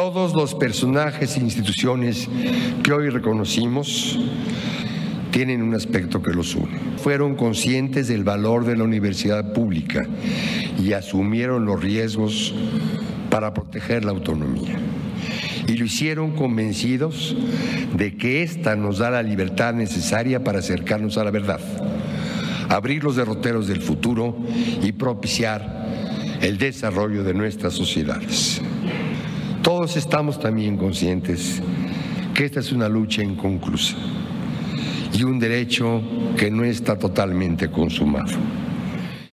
Todos los personajes e instituciones que hoy reconocimos tienen un aspecto que los une. Fueron conscientes del valor de la universidad pública y asumieron los riesgos para proteger la autonomía. Y lo hicieron convencidos de que ésta nos da la libertad necesaria para acercarnos a la verdad, abrir los derroteros del futuro y propiciar el desarrollo de nuestras sociedades. Todos estamos también conscientes que esta es una lucha inconclusa y un derecho que no está totalmente consumado.